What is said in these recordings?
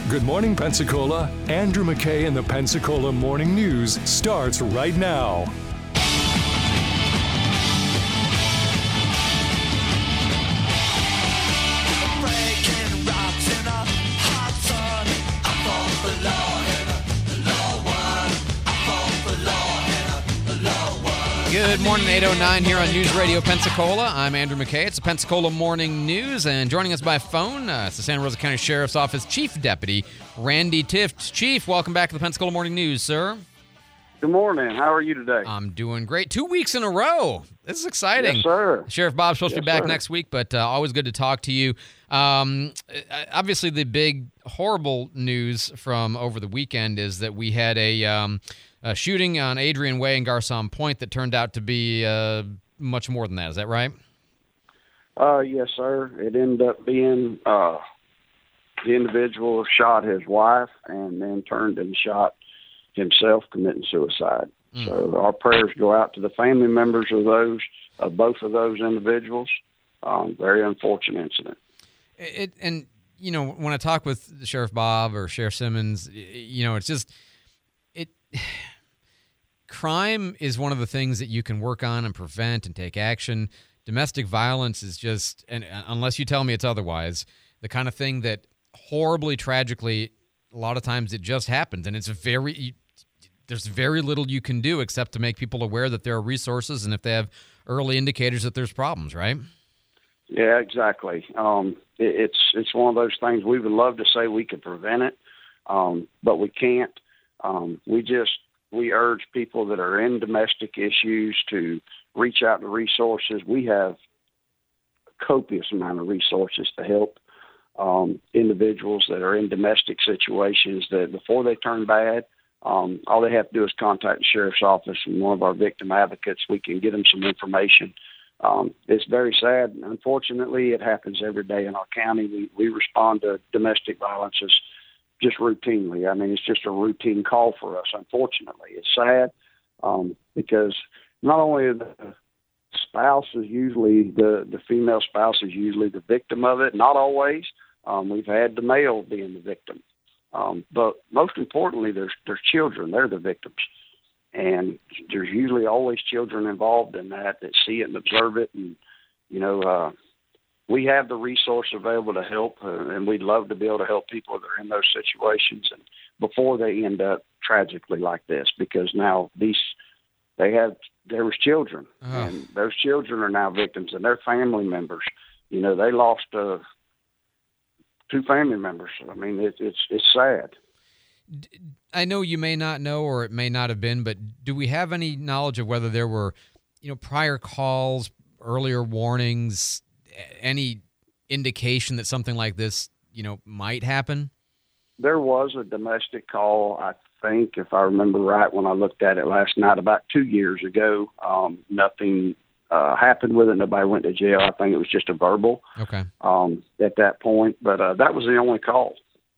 Good morning, Pensacola. Andrew McKay and the Pensacola Morning News starts right now. Good morning, 8:09 here on News Radio Pensacola. I'm Andrew McKay. It's the Pensacola Morning News, and joining us by phone, it's the Santa Rosa County Sheriff's Office Chief Deputy Randy Tift. Chief, welcome back to the Pensacola Morning News, sir. Good morning. How are you today? I'm doing great. 2 weeks in a row. This is exciting. Yes, sir. Sheriff Bob's supposed to be back sir. next week, but always good to talk to you. Obviously, the big, horrible news from over the weekend is that we had a shooting on Adrian Way and Garcon Point that turned out to be much more than that. Is that right? Yes, sir. It ended up being the individual shot his wife and then turned and shot himself, committing suicide. So our prayers go out to the family members of both of those individuals. Very unfortunate incident. And you know, when I talk with Sheriff Bob or Sheriff Simmons, you know, it's just crime is one of the things that you can work on and prevent and take action. Domestic violence is just, and unless you tell me it's otherwise, the kind of thing that horribly, tragically, a lot of times it just happens, and there's very little you can do except to make people aware that there are resources and if they have early indicators that there's problems, right? Yeah, exactly. It's one of those things we would love to say we could prevent it, but we can't. We urge people that are in domestic issues to reach out to resources. We have a copious amount of resources to help individuals that are in domestic situations that before they turn bad, all they have to do is contact the sheriff's office and one of our victim advocates. We can get them some information. It's very sad. Unfortunately, it happens every day in our county. We respond to domestic violences just routinely. I mean, it's just a routine call for us, unfortunately. It's sad because not only are the spouse is usually, the female spouse is usually the victim of it, not always. We've had the male being the victim. But most importantly, there's children. They're the victims. And there's usually always children involved in that see it and observe it. And, you know, we have the resource available to help, and we'd love to be able to help people that are in those situations and before they end up tragically like this, because now there was children, and those children are now victims, and their family members. You know, they lost 2 family members. I mean, it's sad. I know you may not know, or it may not have been, but do we have any knowledge of whether there were, you know, prior calls, earlier warnings, any indication that something like this, you know, might happen? There was a domestic call, I think, if I remember right, when I looked at it last night, about 2 years ago. Nothing happened with it. Nobody went to jail. I think it was just a verbal. Okay. At that point, but that was the only call.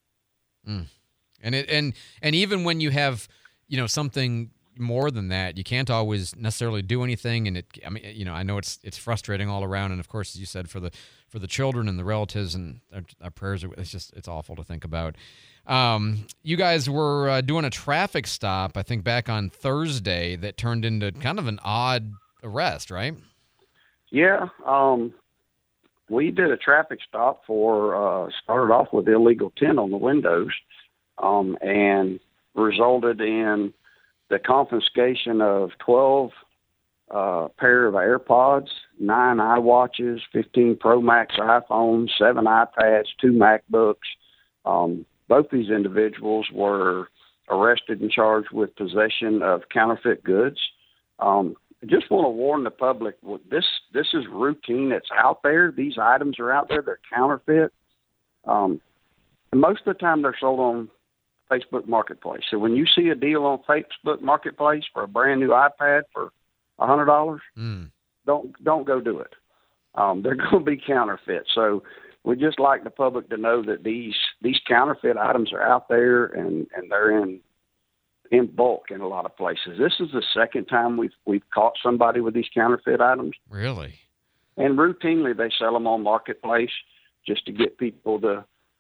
And even when you have, you know, something more than that, you can't always necessarily do anything. And I know it's frustrating all around. And of course, as you said, for the children and the relatives and our prayers, it's awful to think about. You guys were doing a traffic stop, I think, back on Thursday that turned into kind of an odd arrest, right? Yeah. We did a traffic stop started off with illegal tint on the windows, and resulted in the confiscation of 12 pair of AirPods, 9 iWatches, 15 Pro Max iPhones, 7 iPads, 2 MacBooks. Both these individuals were arrested and charged with possession of counterfeit goods. I just want to warn the public, this is routine. It's out there. These items are out there. They're counterfeit. And most of the time they're sold on Facebook Marketplace. So when you see a deal on Facebook Marketplace for a brand new iPad for $100, don't go do it. They're going to be counterfeit. So we just like the public to know that these counterfeit items are out there, and they're in bulk in a lot of places. This is the second time we've caught somebody with these counterfeit items. Really? And routinely they sell them on Marketplace just to get people to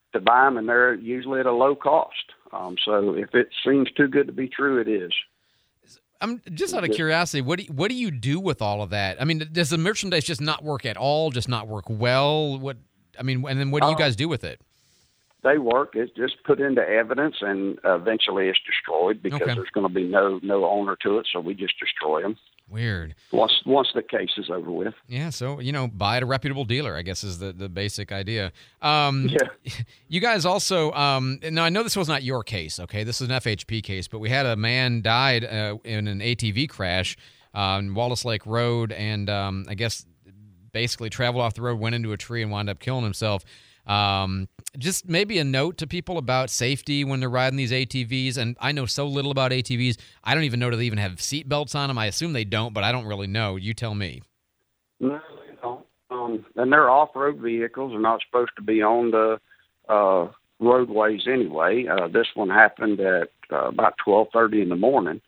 to buy them, and they're usually at a low cost. So if it seems too good to be true, it is. I'm just out of curiosity, what do you do with all of that? I mean, does the merchandise just not work at all, just not work well? And then what do you guys do with it? They work. It's just put into evidence, and eventually it's destroyed because there's going to be no owner to it, so we just destroy them. Weird. Once the case is over with. Yeah, so, buy at a reputable dealer, I guess, is the basic idea. You guys also, now I know this was not your case, okay? This is an FHP case, but we had a man died in an ATV crash on Wallace Lake Road, and I guess basically traveled off the road, went into a tree, and wound up killing himself. Just maybe a note to people about safety when they're riding these ATVs. And I know so little about ATVs. I don't even know, do they even have seat belts on them? I assume they don't, but I don't really know. You tell me. No, they don't. And they're off-road vehicles. They're not supposed to be on the roadways anyway. This one happened at about 12:30 in the morning.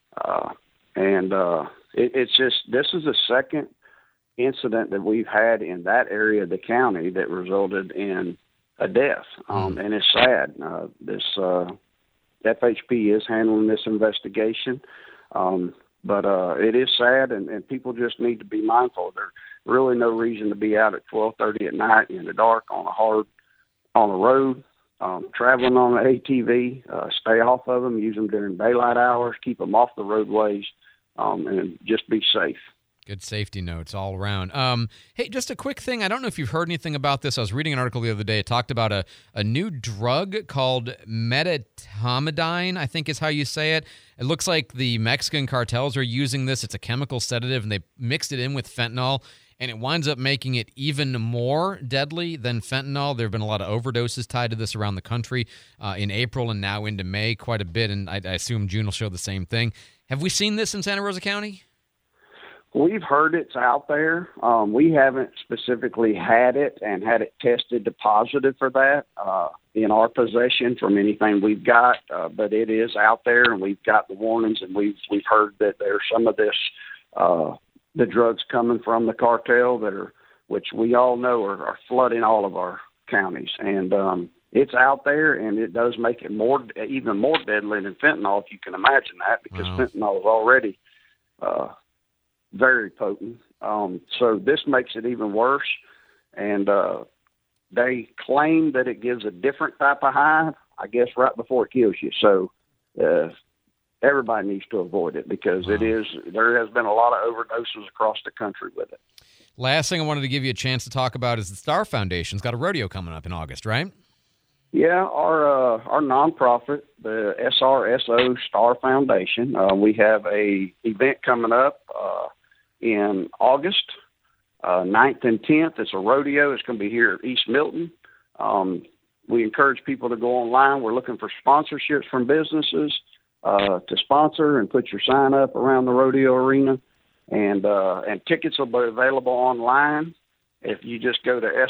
It's just, this is the second incident that we've had in that area of the county that resulted in a death. And it's sad. This FHP is handling this investigation. But it is sad, and people just need to be mindful. There's really no reason to be out at 12:30 at night in the dark on a road, traveling on an ATV. Stay off of them, use them during daylight hours, keep them off the roadways, and just be safe. Good safety notes all around. Hey, just a quick thing. I don't know if you've heard anything about this. I was reading an article the other day. It talked about a new drug called medetomidine, I think is how you say it. It looks like the Mexican cartels are using this. It's a chemical sedative, and they mixed it in with fentanyl, and it winds up making it even more deadly than fentanyl. There have been a lot of overdoses tied to this around the country in April and now into May quite a bit, and I assume June will show the same thing. Have we seen this in Santa Rosa County? We've heard it's out there. We haven't specifically had it and had it tested to positive for that in our possession from anything we've got, but it is out there, and we've got the warnings, and we've heard that there's some of this, the drugs coming from the cartel which we all know are flooding all of our counties, and it's out there, and it does make it even more deadly than fentanyl, if you can imagine that, because fentanyl is already very potent. So this makes it even worse. And they claim that it gives a different type of high, I guess, right before it kills you. So everybody needs to avoid it because there has been a lot of overdoses across the country with it. Last thing I wanted to give you a chance to talk about is the Star Foundation's got a rodeo coming up in August, right? Yeah, our nonprofit, the SRSO Star Foundation, we have a event coming up in August, 9th and 10th. It's a rodeo. It's going to be here at East Milton. We encourage people to go online. We're looking for sponsorships from businesses to sponsor and put your sign up around the rodeo arena. And tickets will be available online if you just go to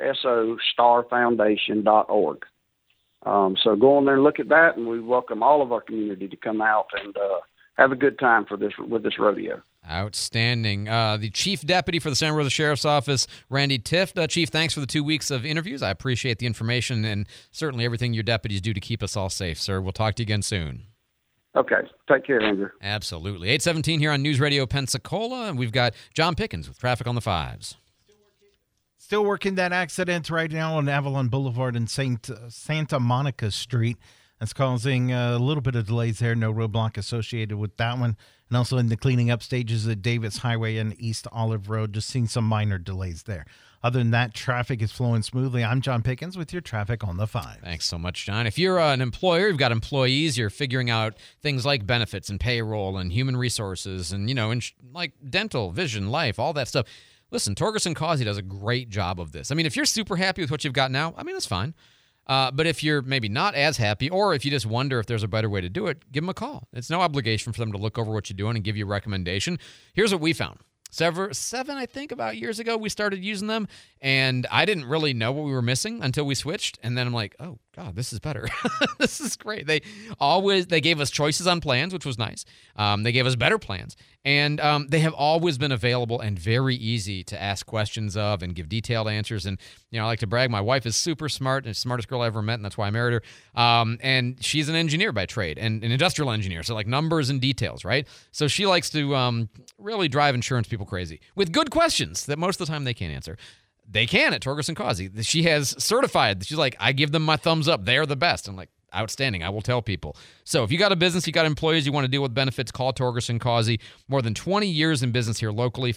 srsostarfoundation.org. So go on there and look at that, and we welcome all of our community to come out and have a good time with this rodeo. Outstanding. The Chief Deputy for the Santa Rosa Sheriff's Office, Randy Tift. Chief, thanks for the 2 weeks of interviews. I appreciate the information and certainly everything your deputies do to keep us all safe, sir. We'll talk to you again soon. Okay. Take care, Andrew. Absolutely. 8:17 here on News Radio Pensacola, and we've got John Pickens with traffic on the fives. Still working that accident right now on Avalon Boulevard and Santa Monica Street. That's causing a little bit of delays there. No roadblock associated with that one. And also in the cleaning up stages at Davis Highway and East Olive Road, just seeing some minor delays there. Other than that, traffic is flowing smoothly. I'm John Pickens with your traffic on the 5. Thanks so much, John. If you're an employer, you've got employees, you're figuring out things like benefits and payroll and human resources and, like dental, vision, life, all that stuff. Listen, Torgerson Causey does a great job of this. I mean, if you're super happy with what you've got now, that's fine. But if you're maybe not as happy, or if you just wonder if there's a better way to do it, give them a call. It's no obligation for them to look over what you're doing and give you a recommendation. Here's what we found. 7, I think, about years ago, we started using them, and I didn't really know what we were missing until we switched. And then I'm like, oh, God, this is better. This is great. They gave us choices on plans, which was nice. They gave us better plans. And they have always been available and very easy to ask questions of and give detailed answers. And, I like to brag. My wife is super smart and the smartest girl I ever met, and that's why I married her. And she's an engineer by trade and an industrial engineer. So like numbers and details, right? So she likes to really drive insurance people crazy with good questions that most of the time they can't answer. They can at Torgerson Causey. She has certified. She's like, I give them my thumbs up. They're the best. I'm like, outstanding. I will tell people. So if you got a business, you got employees, you want to deal with benefits, call Torgerson Causey. More than 20 years in business here locally,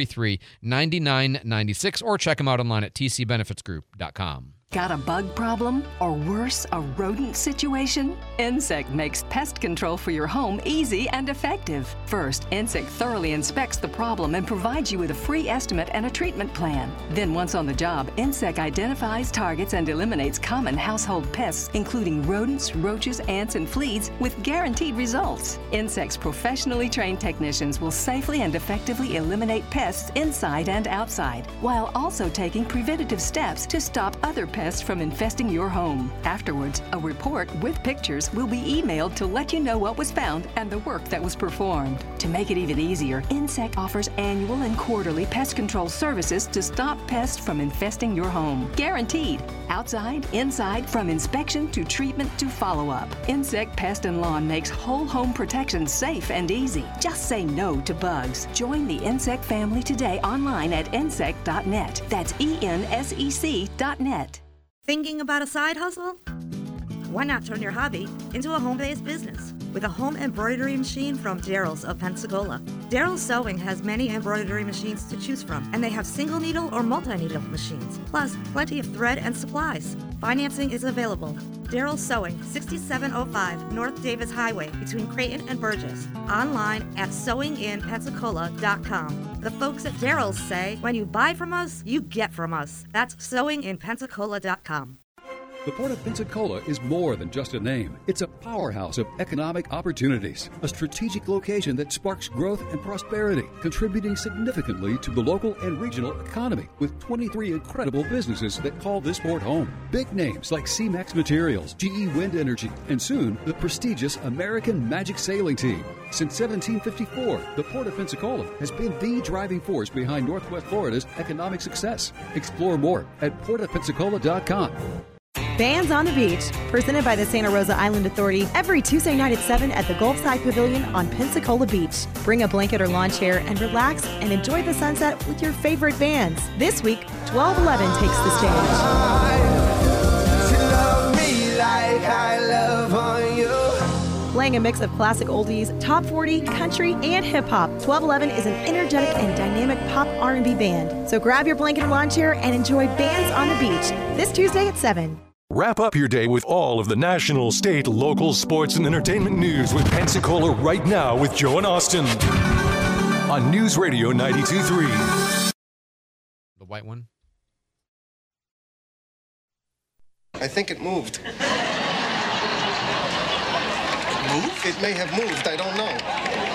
433-9996, or check them out online at tcbenefitsgroup.com. Got a bug problem? Or worse, a rodent situation? Insect makes pest control for your home easy and effective. First, Insect thoroughly inspects the problem and provides you with a free estimate and a treatment plan. Then once on the job, Insect identifies, targets, and eliminates common household pests, including rodents, roaches, ants, and fleas, with guaranteed results. Insect's professionally trained technicians will safely and effectively eliminate pests inside and outside, while also taking preventative steps to stop other pests from infesting your home. Afterwards, a report with pictures will be emailed to let you know what was found and the work that was performed. To make it even easier, Insect offers annual and quarterly pest control services to stop pests from infesting your home. Guaranteed. Outside, inside, from inspection to treatment to follow-up. Insect Pest and Lawn makes whole home protection safe and easy. Just say no to bugs. Join the Insect family today online at insect.net. That's ENSEC.net. Thinking about a side hustle? Why not turn your hobby into a home-based business with a home embroidery machine from Daryl's of Pensacola? Daryl's Sewing has many embroidery machines to choose from, and they have single needle or multi-needle machines, plus plenty of thread and supplies. Financing is available. Daryl's Sewing, 6705 North Davis Highway between Creighton and Burgess. Online at sewinginpensacola.com. The folks at Daryl's say, when you buy from us, you get from us. That's sewinginpensacola.com. The Port of Pensacola is more than just a name. It's a powerhouse of economic opportunities, a strategic location that sparks growth and prosperity, contributing significantly to the local and regional economy, with 23 incredible businesses that call this port home. Big names like C-Max Materials, GE Wind Energy, and soon the prestigious American Magic Sailing Team. Since 1754, the Port of Pensacola has been the driving force behind Northwest Florida's economic success. Explore more at portofpensacola.com. Bands on the Beach, presented by the Santa Rosa Island Authority, every Tuesday night at 7 at the Gulfside Pavilion on Pensacola Beach. Bring a blanket or lawn chair and relax and enjoy the sunset with your favorite bands. This week, 1211 takes the stage. Playing a mix of classic oldies, top 40, country, and hip-hop, 1211 is an energetic and dynamic pop R&B band. So grab your blanket and lawn chair and enjoy Bands on the Beach this Tuesday at 7. Wrap up your day with all of the national, state, local, sports, and entertainment news with Pensacola Right Now with Joe and Austin on News Radio 92.3. The white one? I think it moved. Move? It may have moved, I don't know.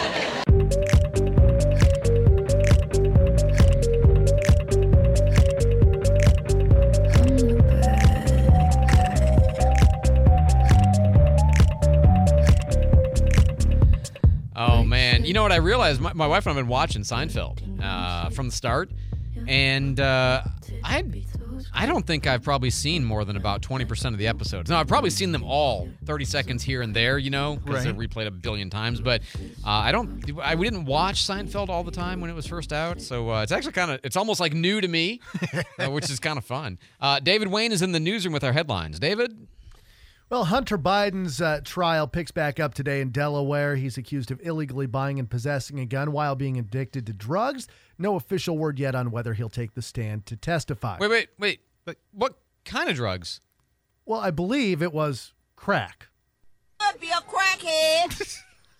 Oh, man. You know what I realized? My wife and I have been watching Seinfeld from the start, and I don't think I've probably seen more than about 20% of the episodes. Now, I've probably seen them all 30 seconds here and there, because they're replayed a billion times. But we didn't watch Seinfeld all the time when it was first out. So it's actually it's almost like new to me, which is kind of fun. David Wayne is in the newsroom with our headlines. David? Well, Hunter Biden's trial picks back up today in Delaware. He's accused of illegally buying and possessing a gun while being addicted to drugs. No official word yet on whether he'll take the stand to testify. Wait. What kind of drugs? Well, I believe it was crack. Could be a crackhead.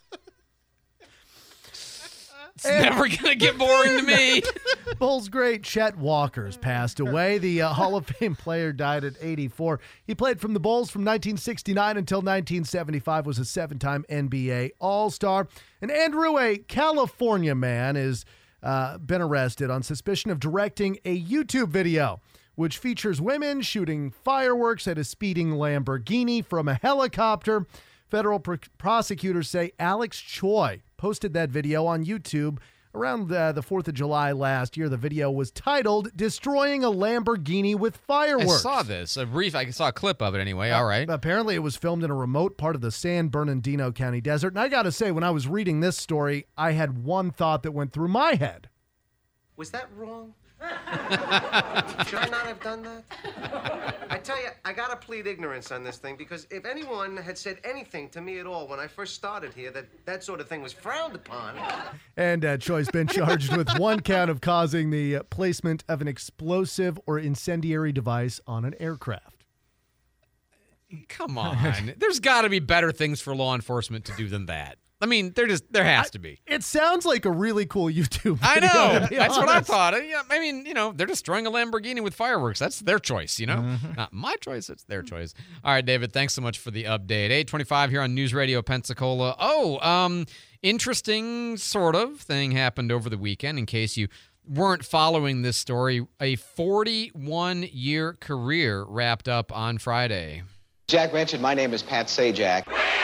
It's never going to get boring to me. Bulls great Chet Walker's passed away. The Hall of Fame player died at 84. He played from the Bulls from 1969 until 1975, was a 7-time NBA All-Star. And Andrew, a California man, has been arrested on suspicion of directing a YouTube video which features women shooting fireworks at a speeding Lamborghini from a helicopter. Federal prosecutors say Alex Choi posted that video on YouTube around the 4th of July last year. The video was titled Destroying a Lamborghini with Fireworks. I saw this. I saw a clip of it anyway. All right. Apparently it was filmed in a remote part of the San Bernardino County desert. And I got to say, when I was reading this story, I had one thought that went through my head. Was that wrong? Should I not have done that? I tell you, I gotta plead ignorance on this thing, because if anyone had said anything to me at all when I first started here that sort of thing was frowned upon. And Choi's been charged with one count of causing the placement of an explosive or incendiary device on an aircraft. Come on. There's got to be better things for law enforcement to do than that. I mean, there has to be. It sounds like a really cool YouTube video. I know. That's what I thought. Yeah, I mean, they're destroying a Lamborghini with fireworks. That's their choice, Not my choice. It's their choice. All right, David, thanks so much for the update. 8:25 here on News Radio Pensacola. Interesting sort of thing happened over the weekend, in case you weren't following this story. A 41-year career wrapped up on Friday. Jack mentioned my name is Pat Sajak.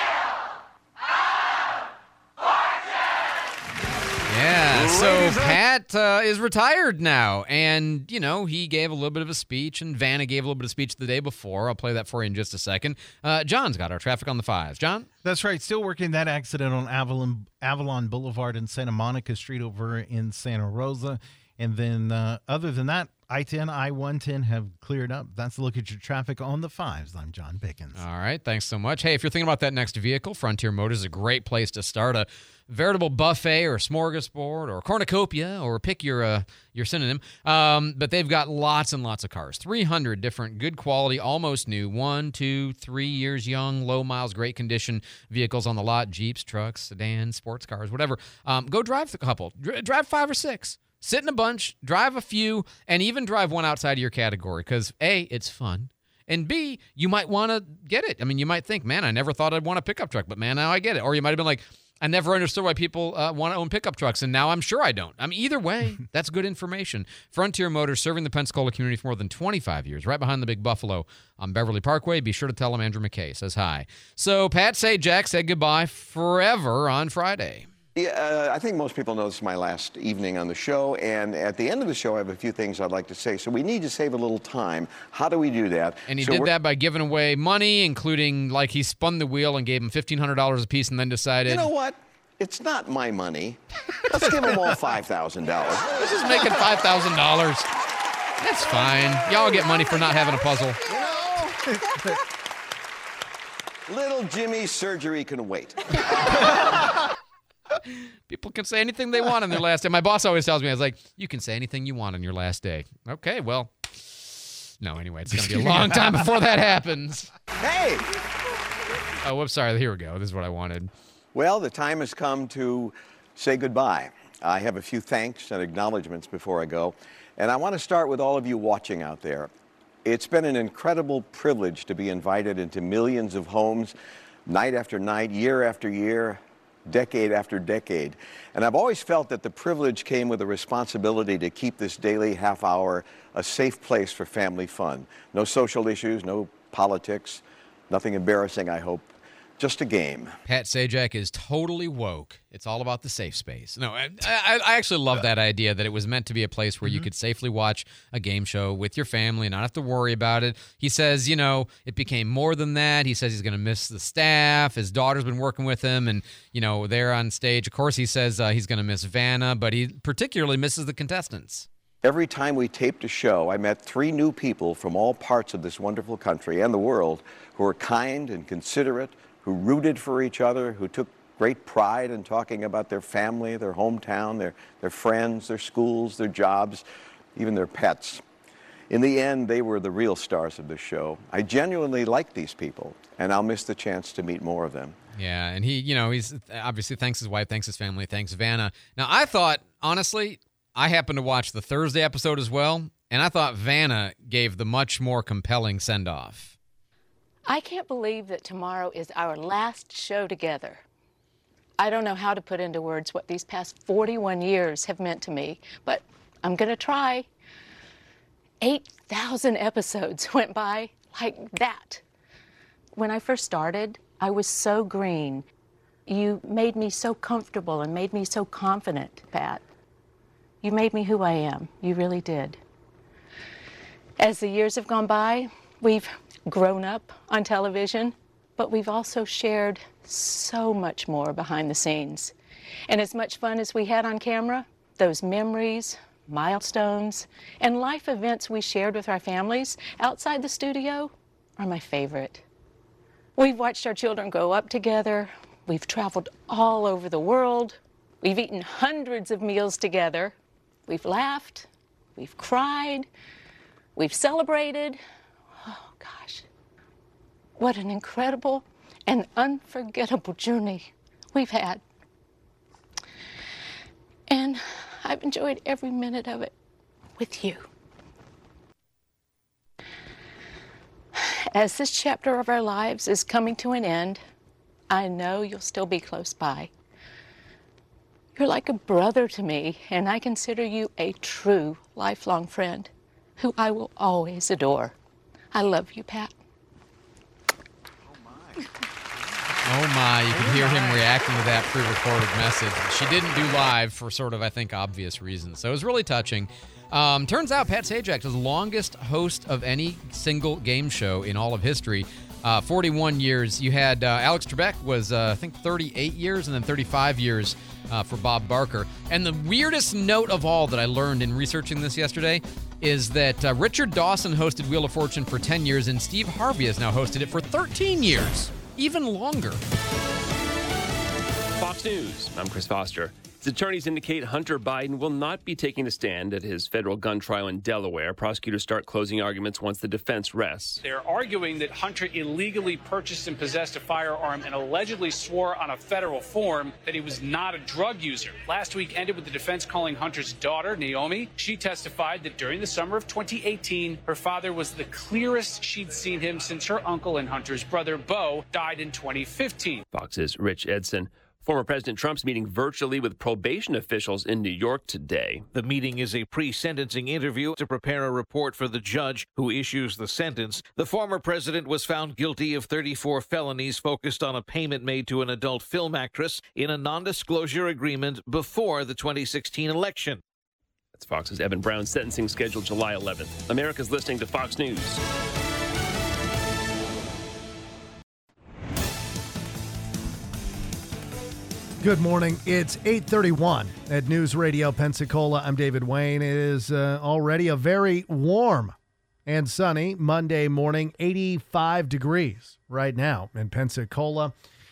Yeah, so Pat is retired now, and, he gave a little bit of a speech, and Vanna gave a little bit of speech the day before. I'll play that for you in just a second. John's got our traffic on the 5s. John? That's right. Still working that accident on Avalon Boulevard and Santa Monica Street over in Santa Rosa. And then other than that, I-10, I-110 have cleared up. That's a look at your traffic on the 5s. I'm John Pickens. All right, thanks so much. Hey, if you're thinking about that next vehicle, Frontier Motors is a great place to start. A veritable buffet or smorgasbord or cornucopia, or pick your synonym. But they've got lots and lots of cars. 300 different good quality, almost new, 1, 2, 3 years young, low miles, great condition vehicles on the lot. Jeeps, trucks, sedans, sports cars, whatever. Go drive a couple. Drive 5 or 6. Sit in a bunch, drive a few, and even drive one outside of your category, because A, it's fun, and B, you might want to get it. I mean, you might think, man, I never thought I'd want a pickup truck, but man, now I get it. Or you might have been like, I never understood why people want to own pickup trucks, and now I'm sure I don't. I mean, either way, that's good information. Frontier Motors, serving the Pensacola community for more than 25 years, right behind the Big Buffalo on Beverly Parkway. Be sure to tell them Andrew McKay says hi. So Pat Sajak said goodbye forever on Friday. Yeah, I think most people know this is my last evening on the show, and at the end of the show, I have a few things I'd like to say. So we need to save a little time. How do we do that? And he did that by giving away money, including, like, he spun the wheel and gave him $1,500 a piece and then decided... You know what? It's not my money. Let's give them all $5,000. This is making $5,000. That's fine. Y'all get money for not having a puzzle. Little Jimmy's surgery can wait. People can say anything they want on their last day. My boss always tells me, I was like, you can say anything you want on your last day. Okay, well, no, anyway, it's going to be a long time before that happens. Hey! Oh, whoops, sorry. Here we go. This is what I wanted. Well, the time has come to say goodbye. I have a few thanks and acknowledgments before I go, and I want to start with all of you watching out there. It's been an incredible privilege to be invited into millions of homes, night after night, year after year, decade after decade. And I've always felt that the privilege came with a responsibility to keep this daily half hour a safe place for family fun. No social issues, no politics, nothing embarrassing, I hope. Just a game. Pat Sajak is totally woke. It's all about the safe space. No, I actually love that idea that it was meant to be a place where you could safely watch a game show with your family and not have to worry about it. He says, it became more than that. He says he's going to miss the staff. His daughter's been working with him, and, they're on stage. Of course, he says he's going to miss Vanna, but he particularly misses the contestants. Every time we taped a show, I met 3 new people from all parts of this wonderful country and the world who were kind and considerate, who rooted for each other, who took great pride in talking about their family, their hometown, their friends, their schools, their jobs, even their pets. In the end, they were the real stars of the show. I genuinely like these people, and I'll miss the chance to meet more of them. Yeah, and he's obviously thanks his wife, thanks his family, thanks Vanna. Now, I thought, honestly, I happened to watch the Thursday episode as well, and I thought Vanna gave the much more compelling send-off. I can't believe that tomorrow is our last show together. I don't know how to put into words what these past 41 years have meant to me, but I'm going to try. 8,000 episodes went by like that. When I first started, I was so green. You made me so comfortable and made me so confident, Pat. You made me who I am. You really did. As the years have gone by, we've grown up on television, but we've also shared so much more behind the scenes. And as much fun as we had on camera, those memories, milestones, and life events we shared with our families outside the studio are my favorite. We've watched our children grow up together. We've traveled all over the world. We've eaten hundreds of meals together. We've laughed. We've cried. We've celebrated. Oh, gosh. What an incredible and unforgettable journey we've had. And I've enjoyed every minute of it with you. As this chapter of our lives is coming to an end, I know you'll still be close by. You're like a brother to me, and I consider you a true lifelong friend who I will always adore. I love you, Pat. Oh my, you can hear him reacting to that pre-recorded message. She didn't do live for sort of, I think, obvious reasons. So it was really touching. Turns out Pat Sajak is the longest host of any single game show in all of history. 41 years. You had Alex Trebek was, I think, 38 years, and then 35 years for Bob Barker. And the weirdest note of all that I learned in researching this yesterday is that Richard Dawson hosted Wheel of Fortune for 10 years, and Steve Harvey has now hosted it for 13 years. Even longer. Fox News, I'm Chris Foster. His attorneys indicate Hunter Biden will not be taking a stand at his federal gun trial in Delaware. Prosecutors start closing arguments once the defense rests. They're arguing that Hunter illegally purchased and possessed a firearm and allegedly swore on a federal form that he was not a drug user. Last week ended with the defense calling Hunter's daughter, Naomi. She testified that during the summer of 2018, her father was the clearest she'd seen him since her uncle and Hunter's brother, Bo, died in 2015. Fox's Rich Edson. Former President Trump's meeting virtually with probation officials in New York today. The meeting is a pre-sentencing interview to prepare a report for the judge who issues the sentence. The former president was found guilty of 34 felonies focused on a payment made to an adult film actress in a non-disclosure agreement before the 2016 election. That's Fox's Evan Brown. Sentencing scheduled July 11th. America's listening to Fox News. Good morning. It's 8:31 at News Radio Pensacola. I'm David Wayne. It is already a very warm and sunny Monday morning, 85 degrees right now in Pensacola.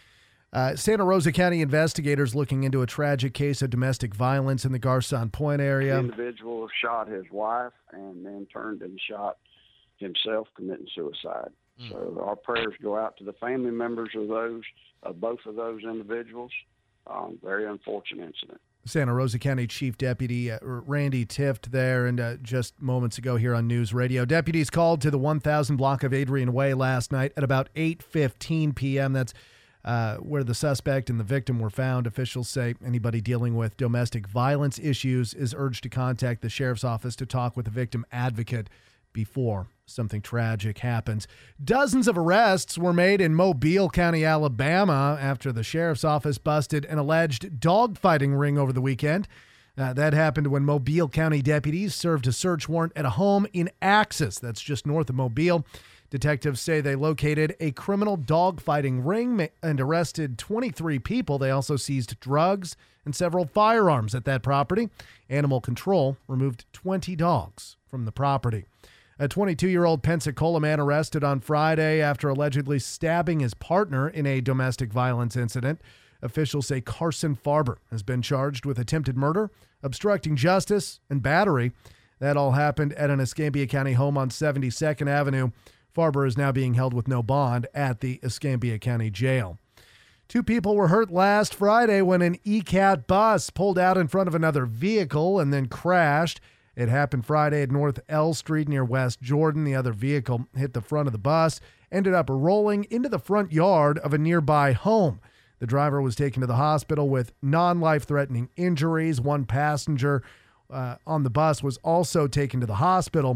Santa Rosa County investigators looking into a tragic case of domestic violence in the Garcon Point area. The individual shot his wife and then turned and shot himself, committing suicide. So our prayers go out to the family members of both of those individuals. Very unfortunate incident. Santa Rosa County Chief Deputy Randy Tift there, and just moments ago here on News Radio. Deputies called to the 1000 block of Adrian Way last night at about 8:15 p.m. That's where the suspect and the victim were found. Officials say anybody dealing with domestic violence issues is urged to contact the sheriff's office to talk with the victim advocate before something tragic happens. Dozens of arrests were made in Mobile County, Alabama, after the sheriff's office busted an alleged dogfighting ring over the weekend. That happened when Mobile County deputies served a search warrant at a home in Axis, that's just north of Mobile. Detectives say they located a criminal dogfighting ring and arrested 23 people. They also seized drugs and several firearms at that property. Animal Control removed 20 dogs from the property. A 22-year-old Pensacola man arrested on Friday after allegedly stabbing his partner in a domestic violence incident. Officials say Carson Farber has been charged with attempted murder, obstructing justice, and battery. That all happened at an Escambia County home on 72nd Avenue. Farber is now being held with no bond at the Escambia County Jail. 2 people were hurt last Friday when an ECAT bus pulled out in front of another vehicle and then crashed. It happened Friday at North L Street near West Jordan. The other vehicle hit the front of the bus, ended up rolling into the front yard of a nearby home. The driver was taken to the hospital with non-life-threatening injuries. One passenger on the bus was also taken to the hospital.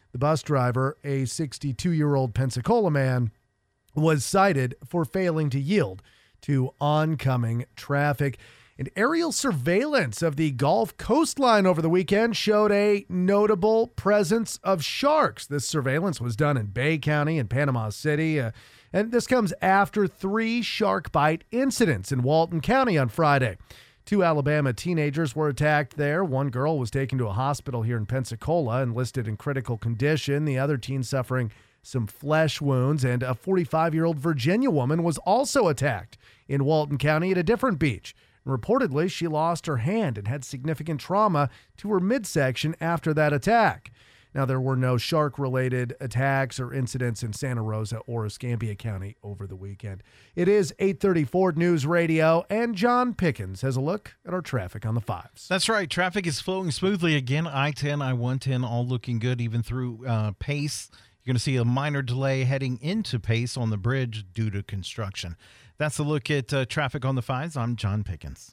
The bus driver, a 62-year-old Pensacola man, was cited for failing to yield to oncoming traffic. And aerial surveillance of the Gulf coastline over the weekend showed a notable presence of sharks. This surveillance was done in Bay County and Panama City. And this comes after 3 shark bite incidents in Walton County on Friday. 2 Alabama teenagers were attacked there. One girl was taken to a hospital here in Pensacola and listed in critical condition. The other teen suffering some flesh wounds. And a 45-year-old Virginia woman was also attacked in Walton County at a different beach. Reportedly, she lost her hand and had significant trauma to her midsection after that attack. Now, there were no shark-related attacks or incidents in Santa Rosa or Escambia County over the weekend. It is 8:30 Ford News Radio, and John Pickens has a look at our traffic on the 5s. That's right. Traffic is flowing smoothly again. I-10, I-110 all looking good, even through Pace. You're going to see a minor delay heading into Pace on the bridge due to construction. That's a look at traffic on the 5s. I'm John Pickens.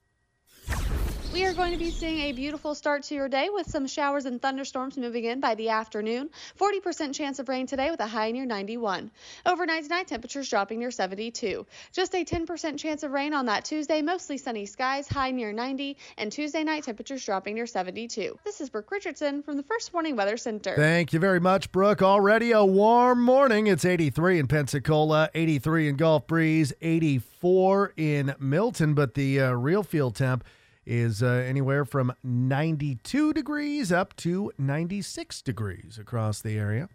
We are going to be seeing a beautiful start to your day with some showers and thunderstorms moving in by the afternoon. 40% chance of rain today with a high near 91. Overnight tonight, temperatures dropping near 72. Just a 10% chance of rain on that Tuesday, mostly sunny skies, high near 90. And Tuesday night, temperatures dropping near 72. This is Brooke Richardson from the First Warning Weather Center. Thank you very much, Brooke. Already a warm morning. It's 83 in Pensacola, 83 in Gulf Breeze, 84 in Milton, but the real field temp is anywhere from 92 degrees up to 96 degrees across the area.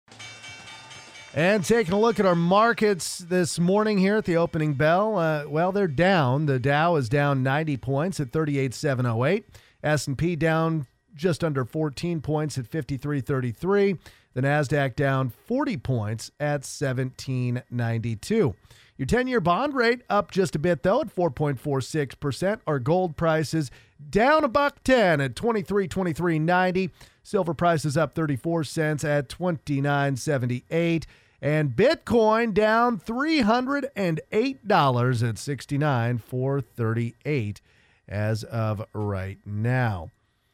And taking a look at our markets this morning here at the opening bell, well, they're down. The Dow is down 90 points at 38,708. S&P down just under 14 points at 53.33. The NASDAQ down 40 points at 1792. Your 10-year bond rate up just a bit, though, at 4.46%. Our gold prices down $1.10 at $23.90. Silver prices up 34 cents at $29.78. And Bitcoin down $308 at $69,438 as of right now.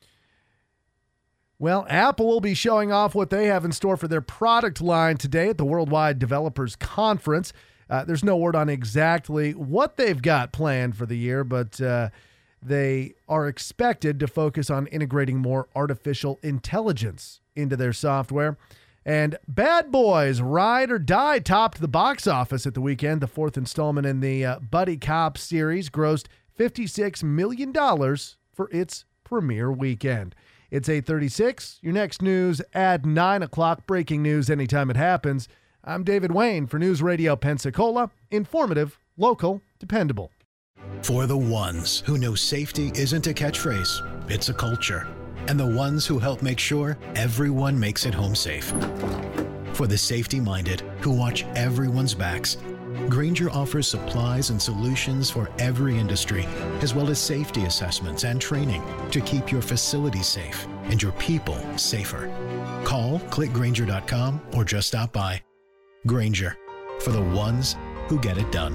Well, Apple will be showing off what they have in store for their product line today at the Worldwide Developers Conference. There's no word on exactly what they've got planned for the year, but they are expected to focus on integrating more artificial intelligence into their software. And Bad Boys Ride or Die topped the box office at the weekend. The 4th installment in the Buddy Cop series grossed $56 million for its premiere weekend. It's 8:36. Your next news at 9 o'clock. Breaking news anytime it happens. I'm David Wayne for News Radio Pensacola. Informative, local, dependable. For the ones who know safety isn't a catchphrase, it's a culture. And the ones who help make sure everyone makes it home safe. For the safety-minded who watch everyone's backs, Grainger offers supplies and solutions for every industry, as well as safety assessments and training to keep your facilities safe and your people safer. Call, click Grainger.com, or just stop by. Grainger, for the ones who get it done.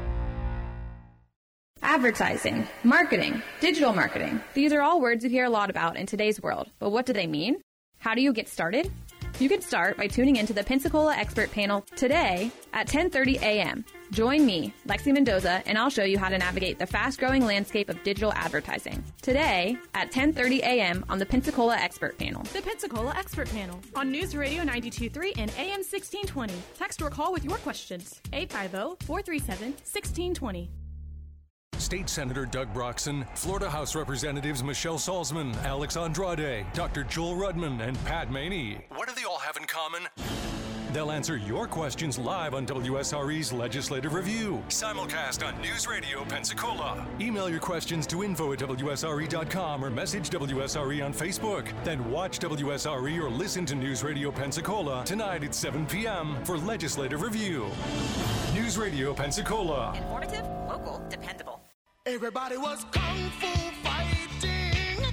Advertising, marketing, digital marketing. These are all words you hear a lot about in today's world, but what do they mean? How do you get started? You can start by tuning into the Pensacola Expert Panel today at 10:30 a.m. Join me, Lexi Mendoza, and I'll show you how to navigate the fast-growing landscape of digital advertising. Today at 10:30 a.m. on the Pensacola Expert Panel. The Pensacola Expert Panel on News Radio 92.3 and AM 1620. Text or call with your questions. 850-437-1620. State Senator Doug Broxson, Florida House Representatives Michelle Salzman, Alex Andrade, Dr. Joel Rudman, and Pat Maney. What do they all have in common? They'll answer your questions live on WSRE's Legislative Review, simulcast on News Radio Pensacola. Email your questions to info@WSRE.com or message WSRE on Facebook. Then watch WSRE or listen to News Radio Pensacola tonight at 7 p.m. for Legislative Review. News Radio Pensacola. Informative, local, dependable. Everybody was kung fu fighting.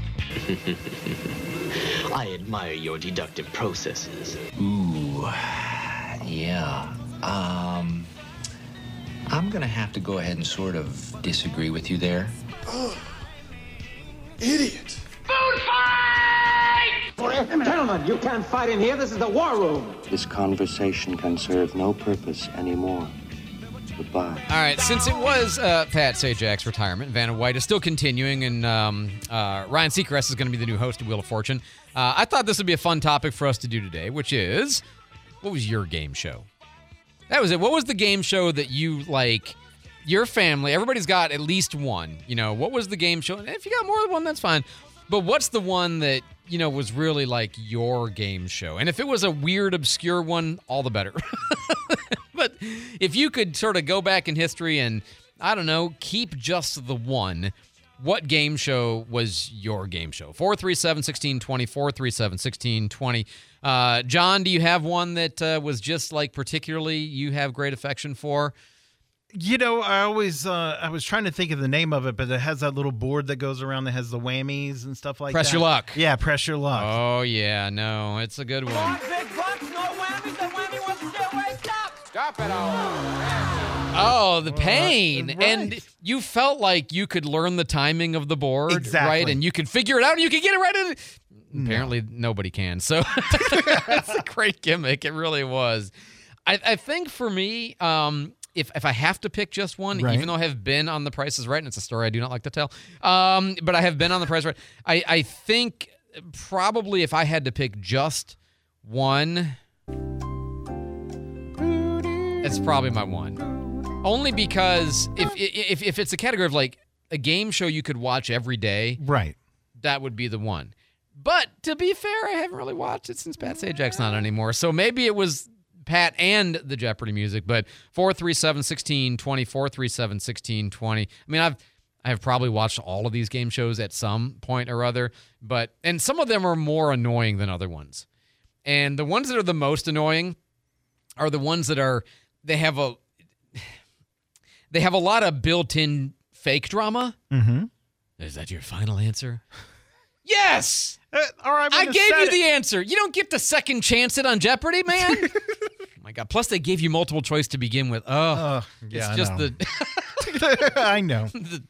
I admire your deductive processes. Ooh, yeah. I'm gonna have to go ahead and sort of disagree with you there. Oh, idiot. Food fight! Gentlemen, you can't fight in here. This is the war room. This conversation can serve no purpose anymore. Goodbye. All right, since it was Pat Sajak's retirement, Vanna White is still continuing, and Ryan Seacrest is going to be the new host of Wheel of Fortune. I thought this would be a fun topic for us to do today, which is, what was your game show? That was it. What was the game show that you, like, your family, everybody's got at least one. You know, what was the game show? And if you got more than one, that's fine. But what's the one that, you know, was really like your game show? And if it was a weird, obscure one, all the better. But if you could sort of go back in history and, I don't know, keep just the one, what game show was your game show? 437-1620, 437-1620. John, do you have one that was just like particularly you have great affection for? You know, I was trying to think of the name of it, but it has that little board that goes around that has the whammies and stuff like that. Press Your Luck. Yeah, Press Your Luck. Oh, yeah, no, it's a good one. Big bucks, no whammies. The whammy wants to stay away. Stop it all. Oh, the pain. Right. And you felt like you could learn the timing of the board, exactly. Right? And you could figure it out and you could get it right in. Apparently, nobody can. So it's a great gimmick. It really was. I think for me, if I have to pick just one, right. Even though I have been on The Price is Right, and it's a story I do not like to tell, but I have been on The Price is Right, I think probably if I had to pick just one, it's probably my one. Only because if it's a category of like a game show you could watch every day, right, that would be the one. But to be fair, I haven't really watched it since Pat Sajak's not anymore, so maybe it was Pat and the Jeopardy music, but 437-1620, 437-1620. I mean, I have probably watched all of these game shows at some point or other, and some of them are more annoying than other ones. And the ones that are the most annoying are the ones that they have a lot of built-in fake drama. Mm-hmm. Is that your final answer? Yes! All right, I gave you the answer. You don't get the second chance it on Jeopardy, man. Oh my God. Plus, they gave you multiple choice to begin with. Yeah, it's just I know.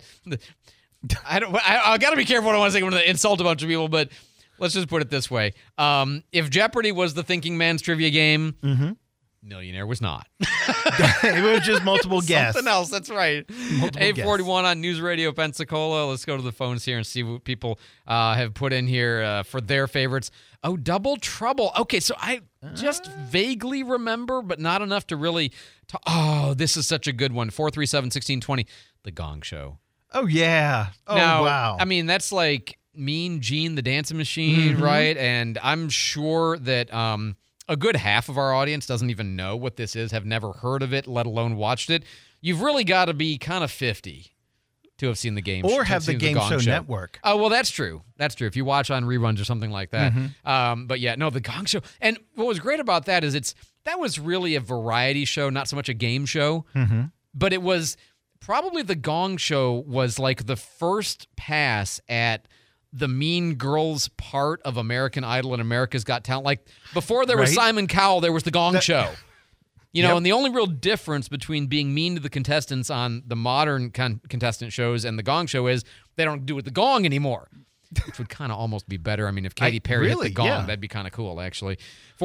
I got to be careful. I don't want to say I'm going to insult a bunch of people, but let's just put it this way. If Jeopardy was the thinking man's trivia game, Millionaire was not. It was just multiple guests. Something else, that's right. 841 on News Radio Pensacola. Let's go to the phones here and see what people have put in here for their favorites. Oh, Double Trouble. Okay, so I just vaguely remember, but not enough to really oh, this is such a good one. 437-1620, The Gong Show. Oh, yeah. Oh, now, wow. I mean, that's like Mean Gene, the Dancing Machine, right? And I'm sure that a good half of our audience doesn't even know what this is, have never heard of it, let alone watched it. You've really got to be kind of 50 to have seen the game show. Or have the Game Show Network. Oh, well, that's true. That's true. If you watch on reruns or something like that. But yeah, no, the Gong Show. And what was great about that is that was really a variety show, not so much a game show. But it was probably the Gong Show was like the first pass at the Mean Girls part of American Idol and America's Got Talent. Like, before there was Simon Cowell, there was the Gong Show. You know, and the only real difference between being mean to the contestants on the modern contestant shows and the Gong Show is they don't do it with the gong anymore, which would kind of almost be better. I mean, if Katy Perry hit the gong, that'd be kind of cool, actually.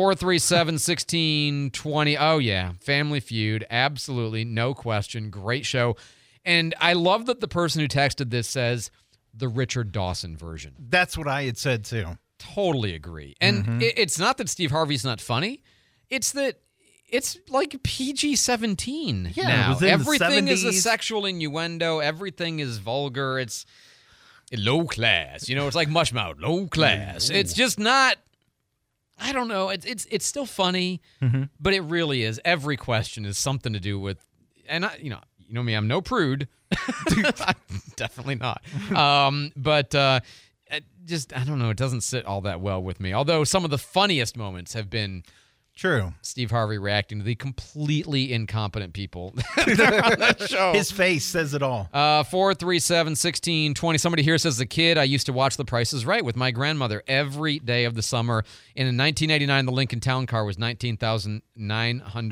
437-1620. Oh, yeah. Family Feud. Absolutely. No question. Great show. And I love that the person who texted this says the Richard Dawson version. That's what I had said, too. Totally agree. And it's not that Steve Harvey's not funny. It's that it's like PG-17 now. Everything is a sexual innuendo. Everything is vulgar. It's low class. You know, it's like Mushmouth, low class. It's just not, I don't know. It's still funny, but it really is. Every question is something to do with, and you know me, I'm no prude. Definitely not. But I don't know. It doesn't sit all that well with me. Although some of the funniest moments have been true. Steve Harvey reacting to the completely incompetent people that are on that show. His face says it all. 437-1620. Somebody here says, as a kid, I used to watch The Price is Right with my grandmother every day of the summer. And in 1989, the Lincoln Town Car was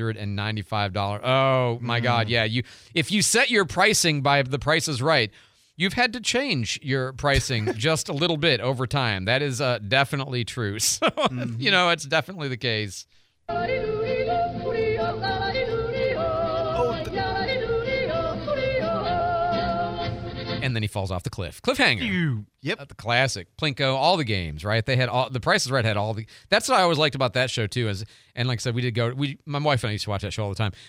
$19,995. Oh, my God. Yeah. If you set your pricing by The Price is Right, you've had to change your pricing just a little bit over time. That is definitely true. So, it's definitely the case. And then he falls off the cliff. Cliffhanger. Yep. The classic. Plinko, all the games, right? They had all the Price is Right had all the. That's what I always liked about that show too. And like I said, my wife and I used to watch that show all the time.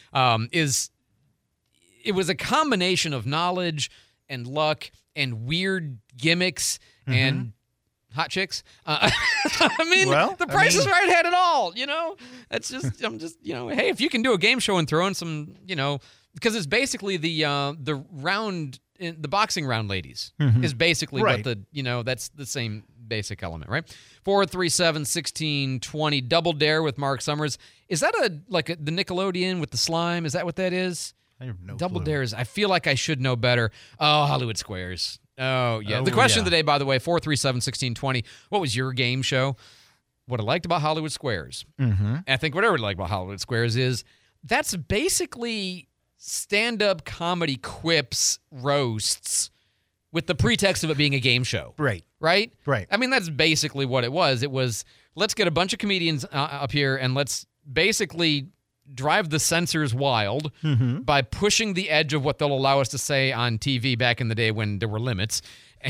It was a combination of knowledge and luck and weird gimmicks and hot chicks. The Price is Right had it all. That's just hey, if you can do a game show and throw in some, because it's basically the round. The boxing round, ladies, is basically what that's the same basic element, right? 437-1620, Double Dare with Mark Summers. Is that the Nickelodeon with the slime? Is that what that is? I have no Double clue. Dares. I feel like I should know better. Oh, Hollywood Squares. Oh, yeah. The question of the day, by the way, 437-1620. What was your game show? What I liked about Hollywood Squares, and I think what I really like about Hollywood Squares is that's basically stand-up comedy quips, roasts, with the pretext of it being a game show. Right. I mean, that's basically what it was. It was, let's get a bunch of comedians up here and let's basically drive the censors wild by pushing the edge of what they'll allow us to say on TV back in the day when there were limits.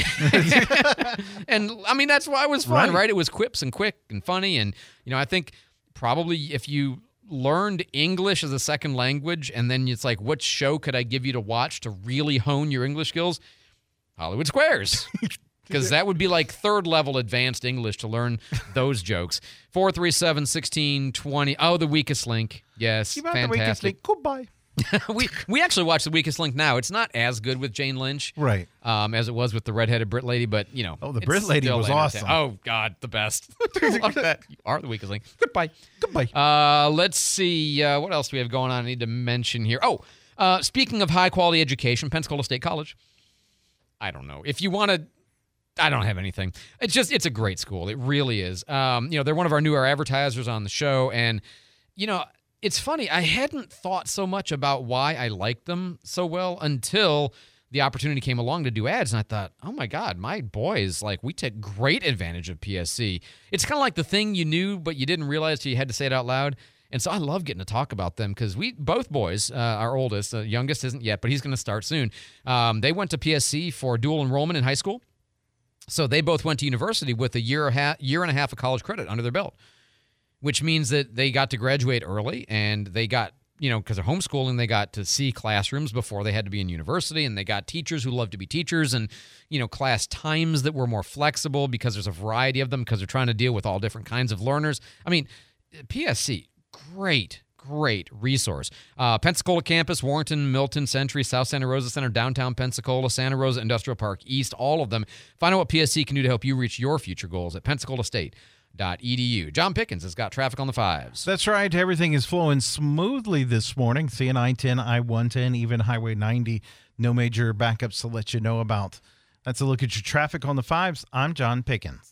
And, I mean, that's why it was fun, right? It was quips and quick and funny. And, I think probably if you learned English as a second language, and then it's like, what show could I give you to watch to really hone your English skills? Hollywood Squares. Because that would be like third level advanced English to learn those jokes. 437-1620. Oh, The Weakest Link. Yes, fantastic. The Weakest Link. Goodbye. we actually watch The Weakest Link now. It's not as good with Jane Lynch, right? As it was with the redheaded Brit lady, but the Brit lady was awesome. Oh God, the best. Love that. You are The Weakest Link. Goodbye. Let's see what else do we have going on. I need to mention here. Speaking of high quality education, Pensacola State College. I don't know if you want to. I don't have anything. It's a great school. It really is. They're one of our newer advertisers on the show, and it's funny. I hadn't thought so much about why I liked them so well until the opportunity came along to do ads, and I thought, oh my God, my boys, we take great advantage of PSC. It's kind of like the thing you knew, but you didn't realize till you had to say it out loud. And so I love getting to talk about them because both boys, our oldest, the youngest isn't yet, but he's going to start soon. They went to PSC for dual enrollment in high school. So they both went to university with a year and a half of college credit under their belt, which means that they got to graduate early and they got, because of homeschooling, they got to see classrooms before they had to be in university, and they got teachers who love to be teachers and, class times that were more flexible because there's a variety of them because they're trying to deal with all different kinds of learners. I mean, PSC, great resource. Pensacola campus, Warrenton, Milton, Century, South Santa Rosa Center, downtown Pensacola, Santa Rosa Industrial Park East, all of them. Find out what PSC can do to help you reach your future goals at PensacolaState.edu. John Pickens has got traffic on the 5s. That's right. Everything is flowing smoothly this morning. Seeing I-10, I-110, even Highway 90. No major backups to let you know about. That's a look at your traffic on the 5s. I'm John Pickens.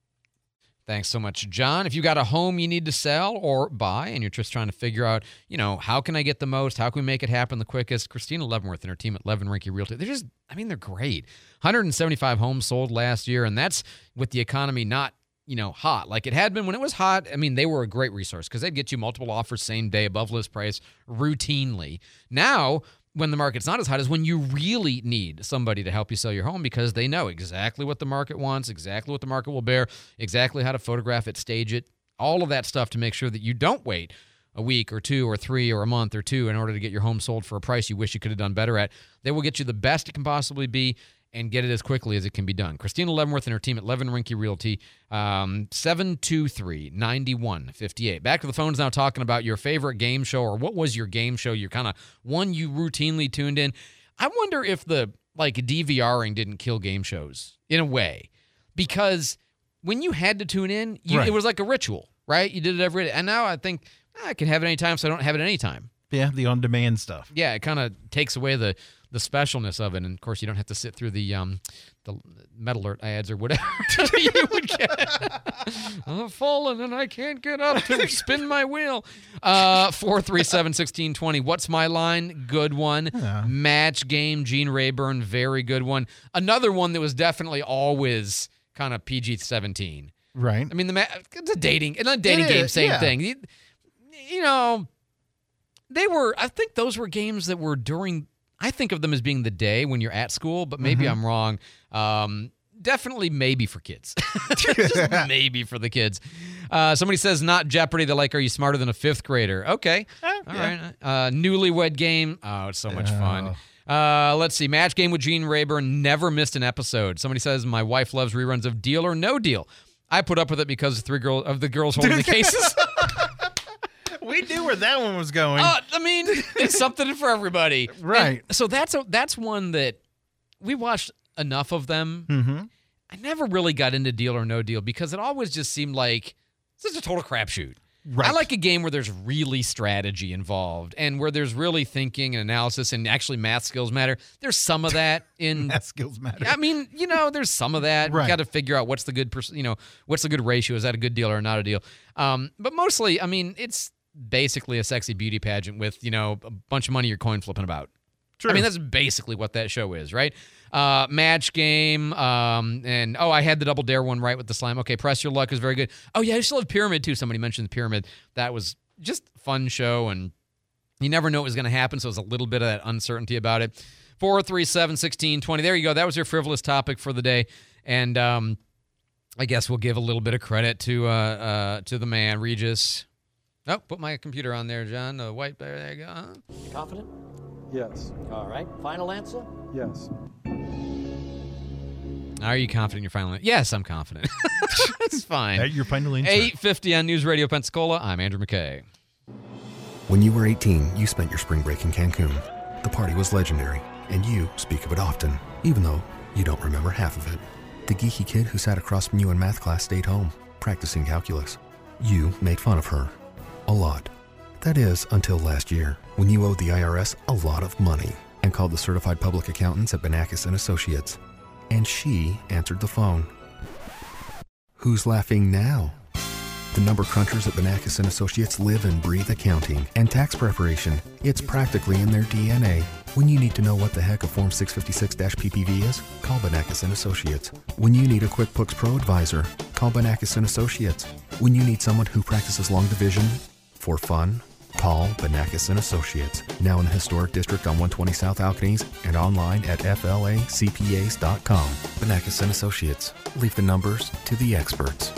Thanks so much, John. If you got a home you need to sell or buy and you're just trying to figure out, how can I get the most? How can we make it happen the quickest? Christina Leavenworth and her team at Levin Rinke Realty, they're great. 175 homes sold last year, and that's with the economy not, hot like it had been when it was hot. I mean, they were a great resource because they'd get you multiple offers same day above list price routinely. Now, when the market's not as hot, is when you really need somebody to help you sell your home because they know exactly what the market wants, exactly what the market will bear, exactly how to photograph it, stage it, all of that stuff to make sure that you don't wait a week or two or three or a month or two in order to get your home sold for a price you wish you could have done better at. They will get you the best it can possibly be and get it as quickly as it can be done. Christina Leavenworth and her team at Levin Rinke Realty, 723-9158. Back to the phones now, talking about your favorite game show, or what was your game show, your kind of one you routinely tuned in. I wonder if the DVRing didn't kill game shows in a way, because when you had to tune in, it was like a ritual, right? You did it every day. And now I think I can have it anytime, so I don't have it anytime. Yeah, the on-demand stuff. Yeah, it kind of takes away the specialness of it. And of course, you don't have to sit through the Metal Alert ads or whatever you would get. I've fallen and I can't get up to spin my wheel. 437-1620. What's my line? Good one. Yeah. Match Game, Gene Rayburn, very good one. Another one that was definitely always kind of PG-17. Right. I mean, it's a dating game, same thing. You know, I think those were games that were during, I think of them as being the day when you're at school, but maybe I'm wrong. Definitely maybe for kids. Just maybe for the kids. Somebody says not Jeopardy. They're like, are you smarter than a fifth grader? Okay. All right. Newlywed Game. Oh, it's so much fun. Let's see. Match Game with Gene Rayburn. Never missed an episode. Somebody says my wife loves reruns of Deal or No Deal. I put up with it because the girls holding the cases. We knew where that one was going. I mean, it's something for everybody. Right. And so that's one that we watched enough of them. Mm-hmm. I never really got into Deal or No Deal because it always just seemed like it's a total crapshoot. Right. I like a game where there's really strategy involved and where there's really thinking and analysis and actually math skills matter. There's some of that in math skills matter. I mean, there's some of that. Right. You got to figure out what's the good what's the good ratio. Is that a good deal or not a deal? But mostly, I mean, it's basically a sexy beauty pageant with, a bunch of money you're coin flipping about. True. I mean, that's basically what that show is, right? Match Game, and I had the Double Dare one right with the slime. Okay, Press Your Luck is very good. Oh, yeah, I still have Pyramid, too. Somebody mentioned the Pyramid. That was just a fun show, and you never know what was going to happen, so there's a little bit of that uncertainty about it. 437-1620. There you go. That was your frivolous topic for the day, and I guess we'll give a little bit of credit to the man, Regis. Oh, put my computer on there, John. The white bear, there you go. Confident? Yes. All right. Final answer? Yes. Are you confident in your final answer? Yes, I'm confident. It's fine. Your final answer. 8:50 on News Radio Pensacola. I'm Andrew McKay. When you were 18, you spent your spring break in Cancun. The party was legendary, and you speak of it often, even though you don't remember half of it. The geeky kid who sat across from you in math class stayed home, practicing calculus. You made fun of her. A lot. That is, until last year, when you owed the IRS a lot of money and called the certified public accountants at Banakis & Associates. And she answered the phone. Who's laughing now? The number crunchers at Banakis & Associates live and breathe accounting and tax preparation. It's practically in their DNA. When you need to know what the heck a Form 656-PPV is, call Banakis & Associates. When you need a QuickBooks Pro advisor, call Banakis & Associates. When you need someone who practices long division for fun, call Banakis & Associates. Now in the historic district on 120 South Alcanese and online at flacpas.com. Banakis & Associates. Leave the numbers to the experts.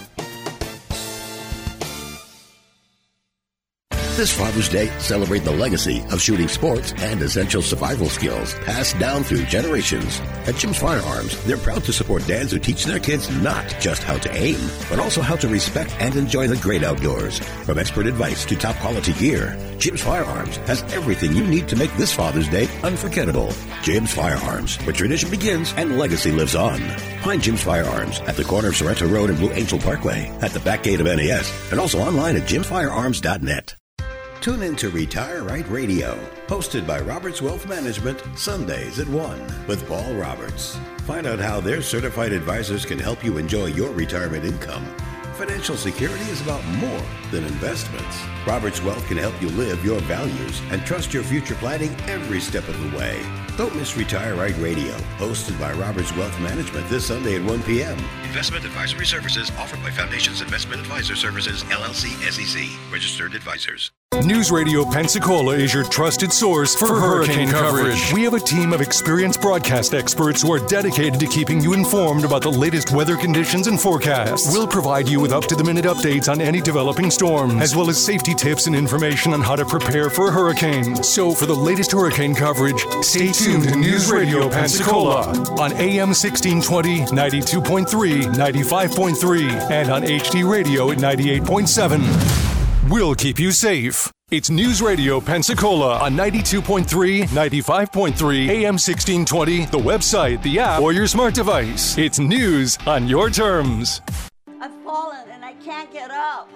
This Father's Day, celebrate the legacy of shooting sports and essential survival skills passed down through generations. At Jim's Firearms, they're proud to support dads who teach their kids not just how to aim, but also how to respect and enjoy the great outdoors. From expert advice to top quality gear, Jim's Firearms has everything you need to make this Father's Day unforgettable. Jim's Firearms, where tradition begins and legacy lives on. Find Jim's Firearms at the corner of Sorrento Road and Blue Angel Parkway, at the back gate of NAS, and also online at jimsfirearms.net. Tune in to Retire Right Radio, hosted by Roberts Wealth Management, Sundays at 1 with Paul Roberts. Find out how their certified advisors can help you enjoy your retirement income. Financial security is about more than investments. Roberts Wealth can help you live your values and trust your future planning every step of the way. Don't miss Retire Right Radio, hosted by Roberts Wealth Management this Sunday at 1 p.m. Investment advisory services offered by Foundations Investment Advisor Services, LLC, SEC, registered advisors. News Radio Pensacola is your trusted source for hurricane coverage. We have a team of experienced broadcast experts who are dedicated to keeping you informed about the latest weather conditions and forecasts. We'll provide you with up-to-the-minute updates on any developing storms, as well as safety tips and information on how to prepare for a hurricane. So for the latest hurricane coverage, stay tuned to News Radio Pensacola on AM 1620, 92.3, 95.3, and on HD Radio at 98.7. We'll keep you safe. It's News Radio Pensacola on 92.3, 95.3, AM 1620, the website, the app, or your smart device. It's news on your terms. I've fallen and I can't get up.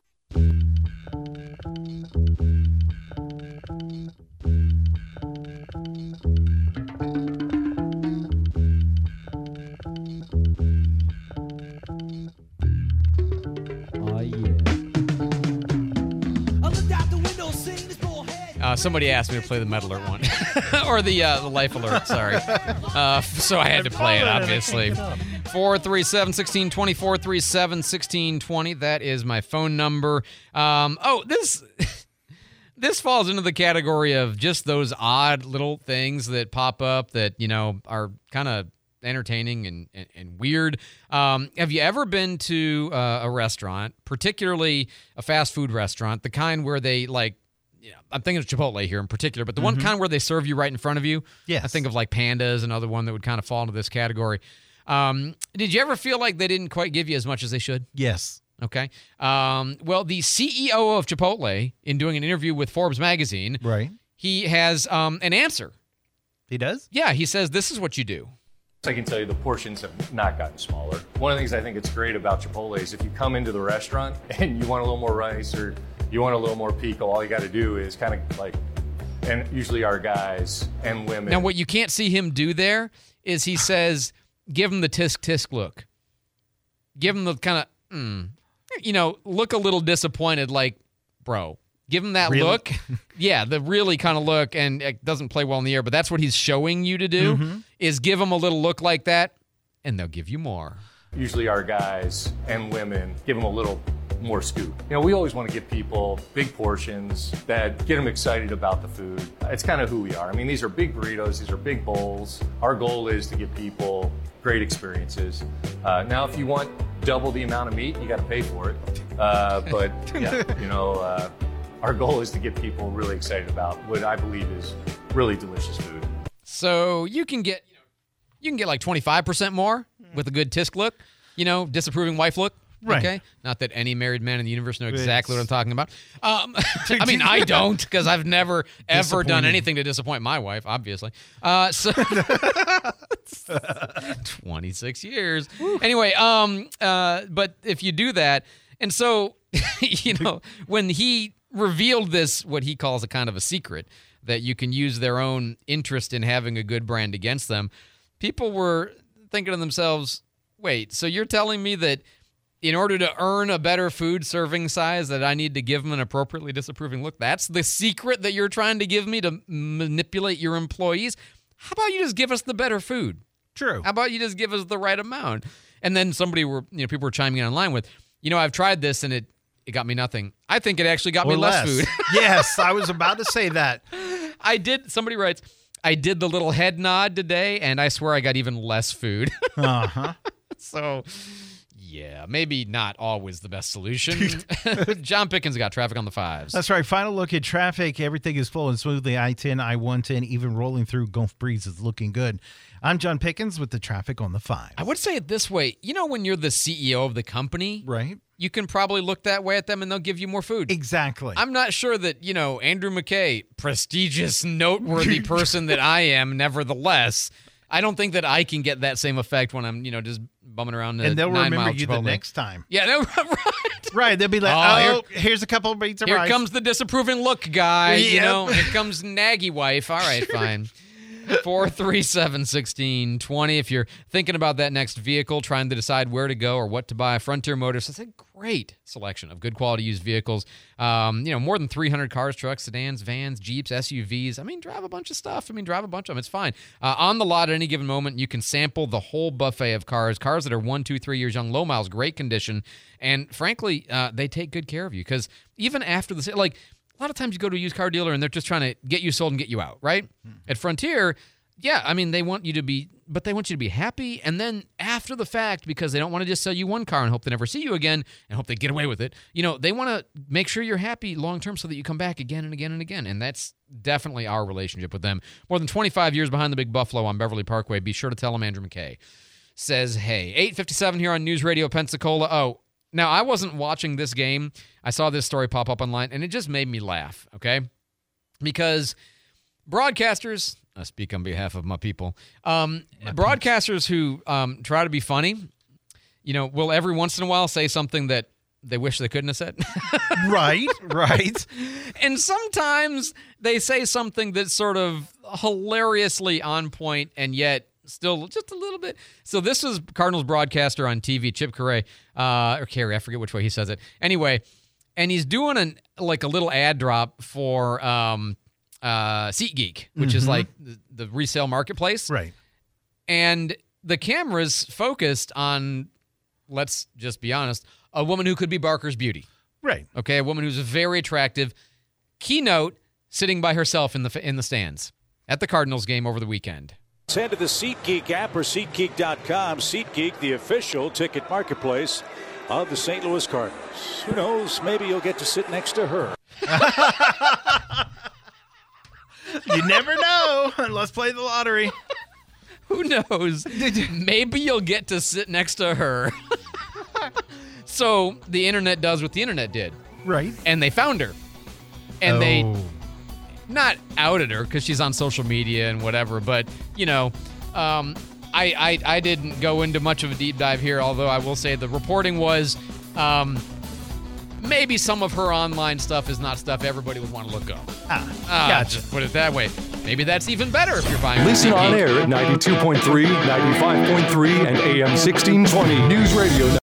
somebody asked me to play the Med Alert one. Or the Life Alert, sorry. So I had to play it, obviously. 437-1620, 437-1620. That is my phone number. This falls into the category of just those odd little things that pop up that, are kind of entertaining and weird. Have you ever been to a restaurant, particularly a fast food restaurant, the kind where they I'm thinking of Chipotle here in particular, but the one kind where they serve you right in front of you? Yes. I think of like Panda's, another one that would kind of fall into this category. Did you ever feel like they didn't quite give you as much as they should? Yes. Okay. Well, the CEO of Chipotle, in doing an interview with Forbes magazine, right, he has an answer. He does? Yeah, he says this is what you do. I can tell you the portions have not gotten smaller. One of the things I think it's great about Chipotle is if you come into the restaurant and you want a little more rice or you want a little more pico, all you got to do is kind of and usually our guys and women. Now, what you can't see him do there is he says, give him the tisk-tisk look. Give him the kind of, look a little disappointed, like, bro. Give him that look. Yeah, the really kind of look, and it doesn't play well in the air, but that's what he's showing you to do, is give him a little look like that, and they'll give you more. Usually our guys and women give them a little more scoop. We always want to give people big portions that get them excited about the food. It's kind of who we are. I mean, these are big burritos. These are big bowls. Our goal is to give people great experiences. Now, if you want double the amount of meat, you got to pay for it. But, our goal is to get people really excited about what I believe is really delicious food. So you can get like 25% more with a good tisk look, disapproving wife look. Right. Okay. Not that any married man in the universe know exactly what I'm talking about. I mean, I don't, because I've never, ever done anything to disappoint my wife, obviously. 26 years. Anyway, but if you do that, and so, when he revealed this, what he calls a kind of a secret, that you can use their own interest in having a good brand against them, people were thinking to themselves, wait, so you're telling me that in order to earn a better food serving size that I need to give them an appropriately disapproving look? That's the secret that you're trying to give me to manipulate your employees? How about you just give us the better food? True. How about you just give us the right amount? And then people were chiming in online with, I've tried this and it got me nothing. I think it actually got me less food. Yes, I was about to say that. Somebody writes, I did the little head nod today, and I swear I got even less food. So, yeah, maybe not always the best solution. John Pickens got traffic on the 5s. That's right. Final look at traffic. Everything is flowing smoothly. I-10, I-110, even rolling through Gulf Breeze is looking good. I'm John Pickens with the traffic on the 5. I would say it this way. When you're the CEO of the company, right? You can probably look that way at them and they'll give you more food. Exactly. I'm not sure that, Andrew McKay, prestigious, noteworthy person that I am, nevertheless, I don't think that I can get that same effect when I'm, just bumming around. And they'll remember you Chipotle the next time. Yeah, no, right. Right. They'll be like, here's a couple of beats of rice. Here comes the disapproving look guy. Here comes Naggy wife. All right, fine. 437-1620. If you're thinking about that next vehicle, trying to decide where to go or what to buy, Frontier Motors has a great selection of good quality used vehicles. More than 300 cars, trucks, sedans, vans, Jeeps, SUVs. Drive a bunch of stuff. Drive a bunch of them. It's fine. On the lot at any given moment, you can sample the whole buffet of cars that are 1, 2, 3 years young, low miles, great condition. And frankly, they take good care of you because even after the sale, a lot of times you go to a used car dealer and they're just trying to get you sold and get you out, right? At Frontier, they want you to be happy. And then after the fact, because they don't want to just sell you one car and hope they never see you again and hope they get away with it, they want to make sure you're happy long-term so that you come back again and again and again. And that's definitely our relationship with them. More than 25 years behind the Big Buffalo on Beverly Parkway. Be sure to tell them Andrew McKay says, hey. 8:57 here on News Radio Pensacola. Oh, now, I wasn't watching this game. I saw this story pop up online, and it just made me laugh, okay? Because broadcasters, I speak on behalf of my people, broadcasters who try to be funny, will every once in a while say something that they wish they couldn't have said. Right. And sometimes they say something that's sort of hilariously on point and yet still just a little bit. So this is Cardinals broadcaster on TV, Chip Carey, or Carey, I forget which way he says it. Anyway, and he's doing a little ad drop for SeatGeek, which is like the resale marketplace. Right. And the camera's focused on, let's just be honest, a woman who could be Barker's beauty. Right. Okay, a woman who's very attractive. Keynote sitting by herself in the stands at the Cardinals game over the weekend. Let's head to the SeatGeek app or SeatGeek.com. SeatGeek, the official ticket marketplace of the St. Louis Cardinals. Who knows? Maybe you'll get to sit next to her. You never know. Let's play the lottery. Who knows? Maybe you'll get to sit next to her. So the internet does what the internet did. Right. And they found her. And they not outed her because she's on social media and whatever, but, you know, I didn't go into much of a deep dive here, although I will say the reporting was maybe some of her online stuff is not stuff everybody would want to look up. Gotcha. Just put it that way. Maybe that's even better if you're buying. Listen on air at 92.3, 95.3, and AM 1620. News Radio